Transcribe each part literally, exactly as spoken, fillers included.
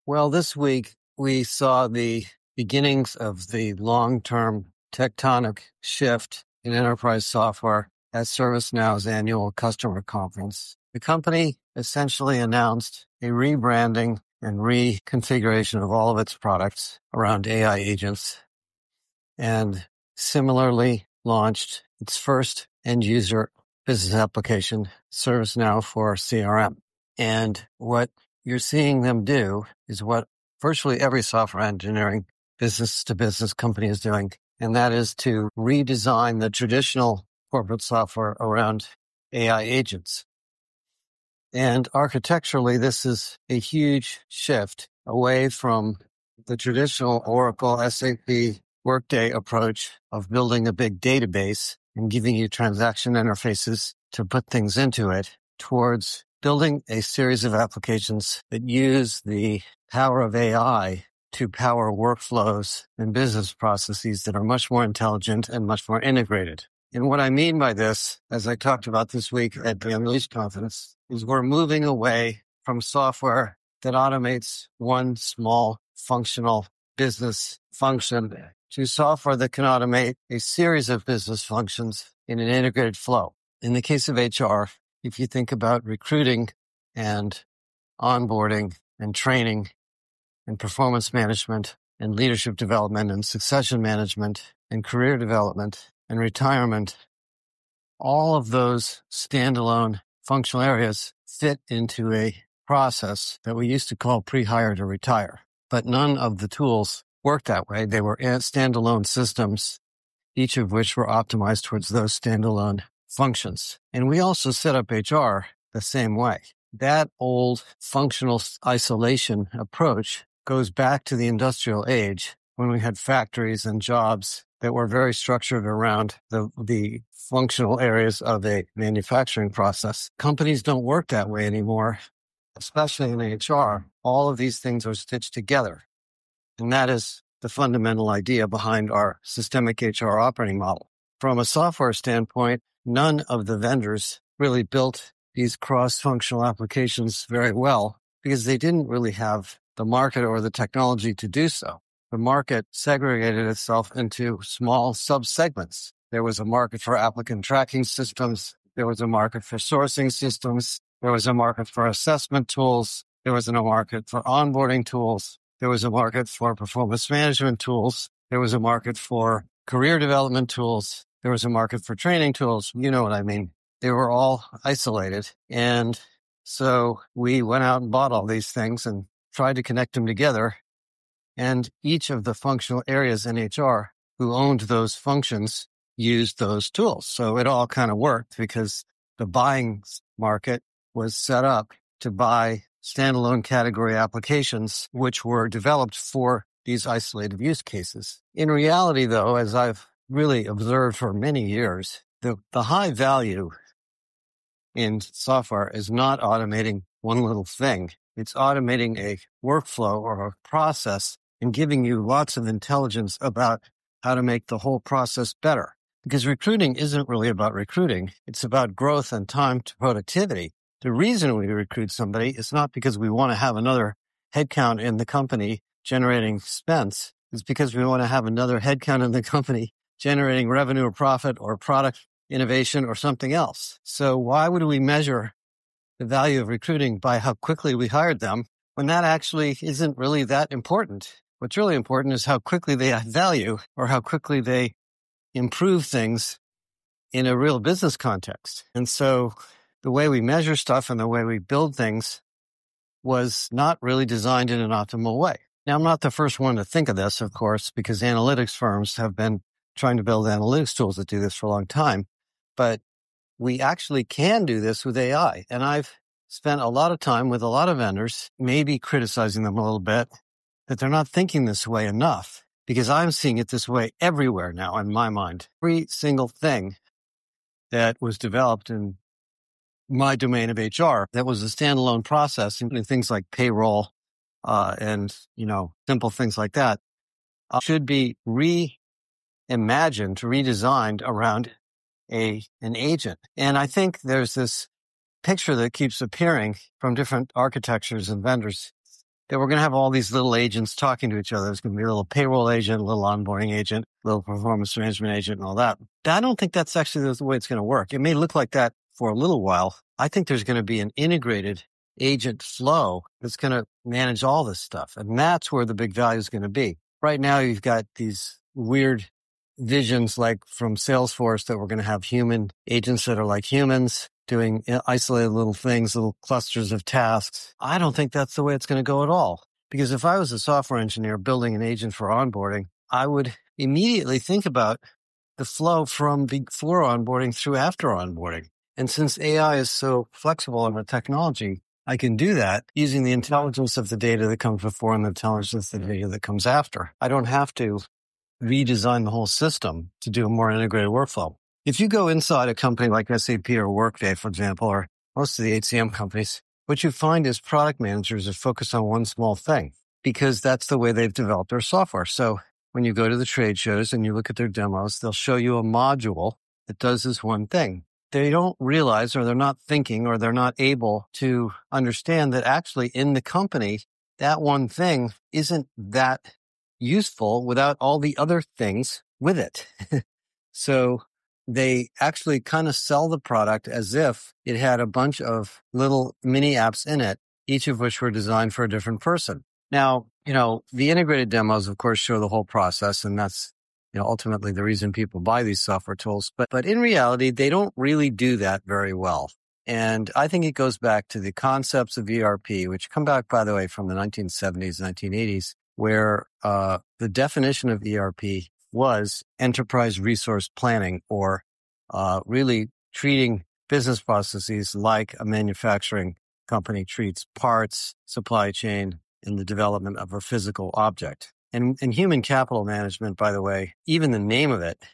Well, this week we saw the beginnings of the long-term tectonic shift in enterprise software at ServiceNow's annual customer conference. The company essentially announced a rebranding and reconfiguration of all of its products around A I agents, and similarly launched its first end-user business application, ServiceNow for C R M. And what you're seeing them do is what virtually every software engineering business-to-business company is doing, and that is to redesign the traditional corporate software around A I agents. And architecturally, this is a huge shift away from the traditional Oracle, S A P, Workday approach of building a big database and giving you transaction interfaces to put things into it, towards building a series of applications that use the power of A I to power workflows and business processes that are much more intelligent and much more integrated. And what I mean by this, as I talked about this week at the Unleashed conference, is we're moving away from software that automates one small functional business function to software that can automate a series of business functions in an integrated flow. In the case of H R, if you think about recruiting and onboarding and training and performance management and leadership development and succession management and career development and retirement, all of those standalone functional areas fit into a process that we used to call pre-hire to retire. But none of the tools worked that way. They were standalone systems, each of which were optimized towards those standalone functions. And we also set up H R the same way. That old functional isolation approach goes back to the industrial age, when we had factories and jobs that were very structured around the, the functional areas of a manufacturing process. Companies don't work that way anymore, especially in H R. All of these things are stitched together. And that is the fundamental idea behind our systemic H R operating model. From a software standpoint, none of the vendors really built these cross-functional applications very well because they didn't really have the market or the technology to do so. The market segregated itself into small sub-segments. There was a market for applicant tracking systems. There was a market for sourcing systems. There was a market for assessment tools. There was a market for onboarding tools. There was a market for performance management tools. There was a market for career development tools. There was a market for training tools. You know what I mean. They were all isolated. And so we went out and bought all these things and tried to connect them together. And each of the functional areas in H R who owned those functions used those tools. So it all kind of worked because the buying market was set up to buy standalone category applications, which were developed for these isolated use cases. In reality, though, as I've really observed for many years, the, the high value in software is not automating one little thing. It's automating a workflow or a process and giving you lots of intelligence about how to make the whole process better. Because recruiting isn't really about recruiting. It's about growth and time to productivity. The reason we recruit somebody is not because we want to have another headcount in the company generating expense. It's because we want to have another headcount in the company generating revenue or profit or product innovation or something else. So why would we measure the value of recruiting by how quickly we hired them when that actually isn't really that important? What's really important is how quickly they add value or how quickly they improve things in a real business context. And so the way we measure stuff and the way we build things was not really designed in an optimal way. Now, I'm not the first one to think of this, of course, because analytics firms have been trying to build analytics tools that do this for a long time. But we actually can do this with A I. And I've spent a lot of time with a lot of vendors, maybe criticizing them a little bit, that they're not thinking this way enough, because I'm seeing it this way everywhere now in my mind. Every single thing that was developed in my domain of H R that was a standalone process, including things like payroll uh, and, you know, simple things like that, uh, should be reimagined, redesigned around a an agent. And I think there's this picture that keeps appearing from different architectures and vendors that we're going to have all these little agents talking to each other. There's going to be a little payroll agent, a little onboarding agent, a little performance management agent, and all that. I don't think that's actually the way it's going to work. It may look like that for a little while. I think there's going to be an integrated agent flow that's going to manage all this stuff. And that's where the big value is going to be. Right now, you've got these weird visions like from Salesforce that we're going to have human agents that are like humans doing isolated little things, little clusters of tasks. I don't think that's the way it's going to go at all. Because if I was a software engineer building an agent for onboarding, I would immediately think about the flow from before onboarding through after onboarding. And since A I is so flexible in the technology, I can do that using the intelligence of the data that comes before and the intelligence of the data that comes after. I don't have to redesign the whole system to do a more integrated workflow. If you go inside a company like S A P or Workday, for example, or most of the H C M companies, what you find is product managers are focused on one small thing because that's the way they've developed their software. So when you go to the trade shows and you look at their demos, they'll show you a module that does this one thing. They don't realize or they're not thinking or they're not able to understand that actually in the company, that one thing isn't that useful without all the other things with it. So they actually kind of sell the product as if it had a bunch of little mini apps in it, each of which were designed for a different person. Now, you know, the integrated demos, of course, show the whole process, and that's, you know, ultimately the reason people buy these software tools. But, but in reality, they don't really do that very well. And I think it goes back to the concepts of E R P, which come back, by the way, from the nineteen seventies, nineteen eighties, where uh, the definition of E R P was enterprise resource planning, or uh, really treating business processes like a manufacturing company treats parts, supply chain, and the development of a physical object. And, and human capital management, by the way, even the name of it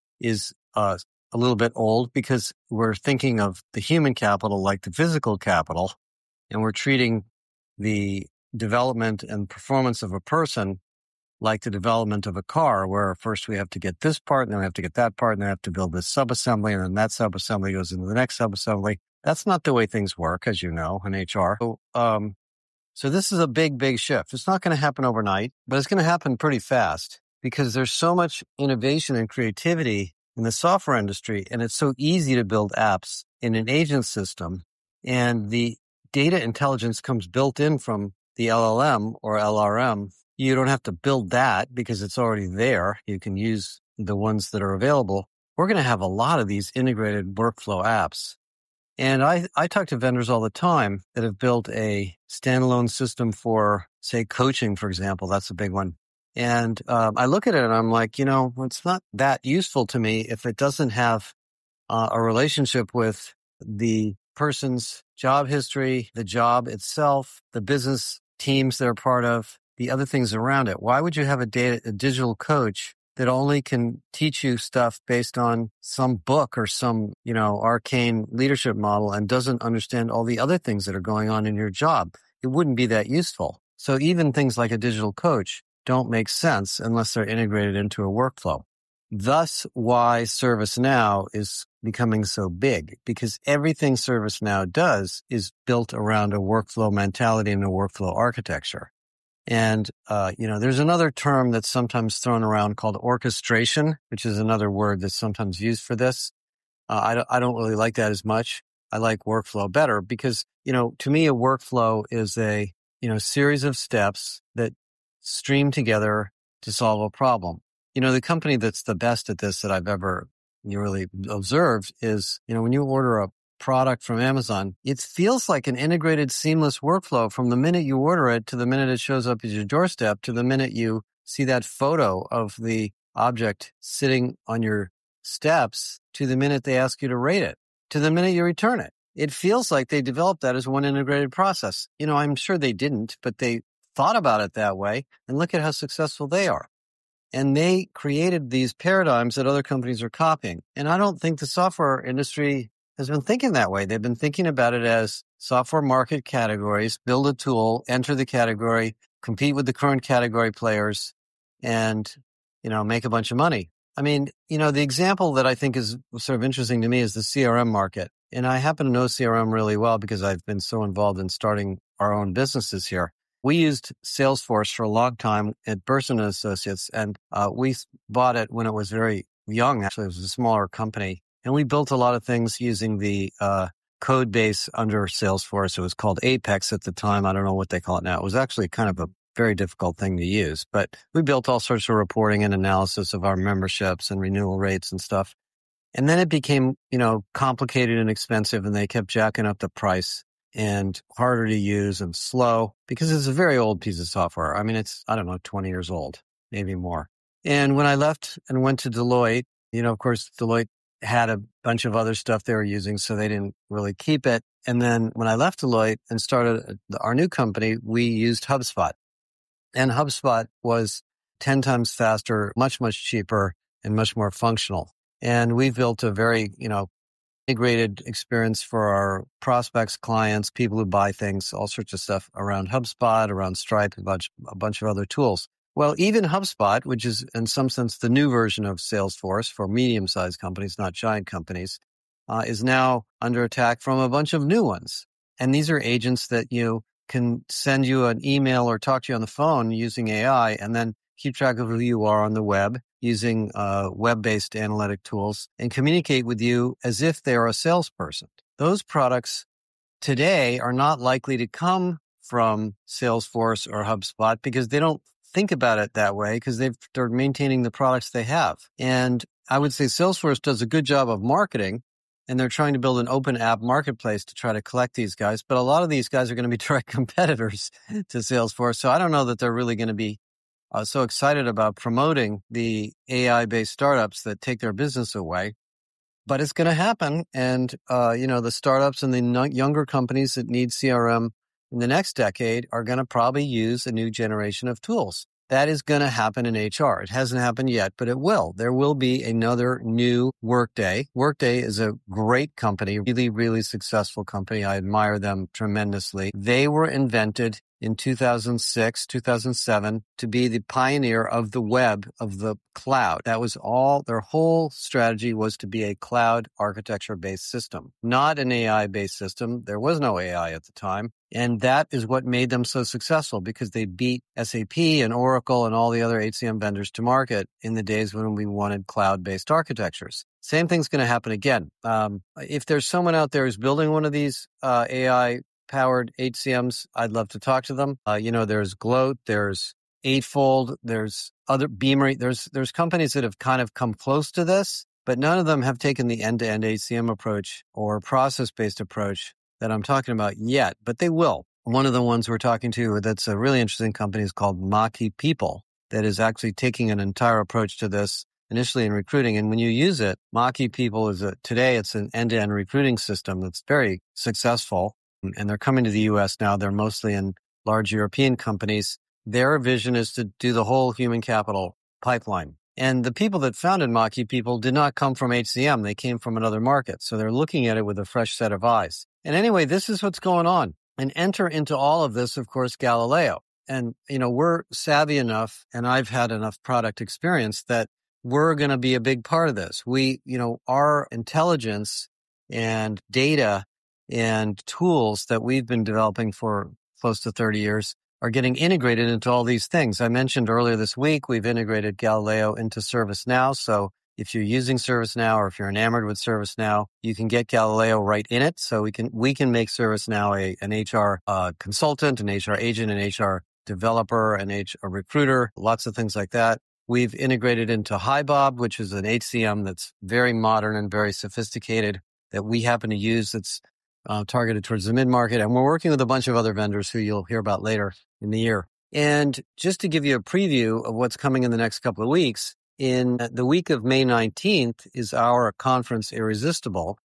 is uh, a little bit old because we're thinking of the human capital like the physical capital, and we're treating the development and performance of a person like the development of a car, where first we have to get this part, and then we have to get that part, and then we have to build this subassembly, and then that subassembly goes into the next subassembly. That's not the way things work, as you know, in H R. So, um, so this is a big, big shift. It's not going to happen overnight, but it's going to happen pretty fast because there's so much innovation and creativity in the software industry, and it's so easy to build apps in an agent system, and the data intelligence comes built in from the L L M or L R M. You don't have to build that because it's already there. You can use the ones that are available. We're going to have a lot of these integrated workflow apps. And I, I talk to vendors all the time that have built a standalone system for, say, coaching, for example. That's a big one. And um, I look at it and I'm like, you know, it's not that useful to me if it doesn't have uh, a relationship with the person's job history, the job itself, the business teams they're part of, the other things around it. Why would you have a, data, a digital coach that only can teach you stuff based on some book or some, you know, arcane leadership model and doesn't understand all the other things that are going on in your job? It wouldn't be that useful. So even things like a digital coach don't make sense unless they're integrated into a workflow. Thus why ServiceNow is becoming so big, because everything ServiceNow does is built around a workflow mentality and a workflow architecture. And, uh, you know, there's another term that's sometimes thrown around called orchestration, which is another word that's sometimes used for this. Uh, I, don't, I don't really like that as much. I like workflow better because, you know, to me, a workflow is a, you know, series of steps that stream together to solve a problem. You know, the company that's the best at this that I've ever really observed is, you know, when you order a product from Amazon, it feels like an integrated, seamless workflow from the minute you order it to the minute it shows up at your doorstep to the minute you see that photo of the object sitting on your steps to the minute they ask you to rate it to the minute you return it. It feels like they developed that as one integrated process. You know, I'm sure they didn't, but they thought about it that way, and look at how successful they are. And they created these paradigms that other companies are copying. And I don't think the software industry has been thinking that way. They've been thinking about it as software market categories, build a tool, enter the category, compete with the current category players, and, you know, make a bunch of money. I mean, you know, the example that I think is sort of interesting to me is the C R M market. And I happen to know C R M really well because I've been so involved in starting our own businesses here. We used Salesforce for a long time at Burson and Associates, and uh, we bought it when it was very young. Actually, it was a smaller company. And we built a lot of things using the uh, code base under Salesforce. It was called Apex at the time. I don't know what they call it now. It was actually kind of a very difficult thing to use. But we built all sorts of reporting and analysis of our memberships and renewal rates and stuff. And then it became, you know, complicated and expensive, and they kept jacking up the price and harder to use and slow because it's a very old piece of software. I mean, it's, I don't know, twenty years old, maybe more. And when I left and went to Deloitte, you know, of course, Deloitte had a bunch of other stuff they were using, so they didn't really keep it. And then when I left Deloitte and started our new company, we used HubSpot. And HubSpot was ten times faster, much, much cheaper, and much more functional. And we've built a very, you know, integrated experience for our prospects, clients, people who buy things, all sorts of stuff around HubSpot, around Stripe, a bunch, a bunch of other tools. Well, even HubSpot, which is in some sense the new version of Salesforce for medium-sized companies, not giant companies, uh, is now under attack from a bunch of new ones. And these are agents that you can send you an email or talk to you on the phone using A I and then keep track of who you are on the web using uh, web-based analytic tools and communicate with you as if they're a salesperson. Those products today are not likely to come from Salesforce or HubSpot because they don't think about it that way because they've, they're maintaining the products they have. And I would say Salesforce does a good job of marketing, and they're trying to build an open app marketplace to try to collect these guys. But a lot of these guys are going to be direct competitors to Salesforce. So I don't know that they're really going to be uh, so excited about promoting the A I-based startups that take their business away. But it's going to happen. And, uh, you know, the startups and the no- younger companies that need C R M in the next decade are going to probably use a new generation of tools. That is going to happen in H R. It hasn't happened yet, but it will. There will be another new Workday. Workday is a great company, really, really successful company. I admire them tremendously. They were invented in two thousand six, two thousand seven to be the pioneer of the web, of the cloud. That was all, their whole strategy was to be a cloud architecture-based system, not an A I-based system. There was no A I at the time. And that is what made them so successful because they beat S A P and Oracle and all the other H C M vendors to market in the days when we wanted cloud-based architectures. Same thing's going to happen again. Um, if there's someone out there who's building one of these uh, A I powered H C Ms, I'd love to talk to them. Uh, you know, there's Gloat, there's Eightfold, there's other Beamery. There's there's companies that have kind of come close to this, but none of them have taken the end-to-end H C M approach or process-based approach that I'm talking about yet, but they will. One of the ones we're talking to that's a really interesting company is called Maki People that is actually taking an entire approach to this initially in recruiting. And when you use it, Maki People is a, today it's an end-to-end recruiting system that's very successful. And they're coming to the U S now. They're mostly in large European companies. Their vision is to do the whole human capital pipeline. And the people that founded Maki People did not come from H C M. They came from another market. So they're looking at it with a fresh set of eyes. And anyway, this is what's going on. And enter into all of this, of course, Galileo. And, you know, we're savvy enough, and I've had enough product experience that we're going to be a big part of this. We, you know, our intelligence and data and tools that we've been developing for close to thirty years are getting integrated into all these things. I mentioned earlier this week, we've integrated Galileo into ServiceNow. So if you're using ServiceNow or if you're enamored with ServiceNow, you can get Galileo right in it. So we can we can make ServiceNow a, an H R uh, consultant, an H R agent, an H R developer, an H R recruiter, lots of things like that. We've integrated into HiBob, which is an H C M that's very modern and very sophisticated that we happen to use that's uh, targeted towards the mid-market. And we're working with a bunch of other vendors who you'll hear about later in the year. And just to give you a preview of what's coming in the next couple of weeks, in the week of May nineteenth is our conference Irresistible.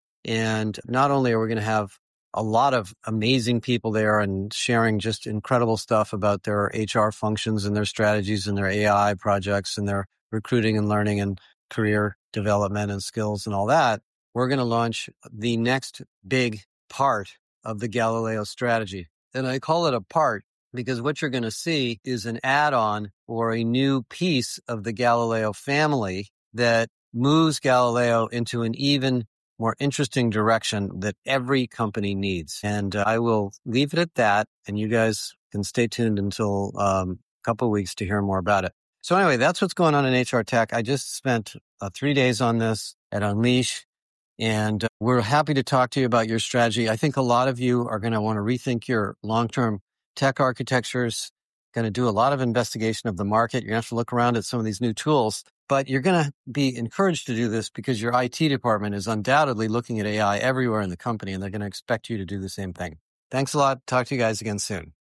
And not only are we going to have a lot of amazing people there and sharing just incredible stuff about their H R functions and their strategies and their A I projects and their recruiting and learning and career development and skills and all that, we're going to launch the next big part of the Galileo strategy. And I call it a part because what you're going to see is an add-on or a new piece of the Galileo family that moves Galileo into an even more interesting direction that every company needs. And uh, I will leave it at that. And you guys and stay tuned until um, a couple of weeks to hear more about it. So anyway, that's what's going on in H R tech. I just spent uh, three days on this at Unleash, and we're happy to talk to you about your strategy. I think a lot of you are going to want to rethink your long-term tech architectures, going to do a lot of investigation of the market. You're going to have to look around at some of these new tools, but you're going to be encouraged to do this because your I T department is undoubtedly looking at A I everywhere in the company, and they're going to expect you to do the same thing. Thanks a lot. Talk to you guys again soon.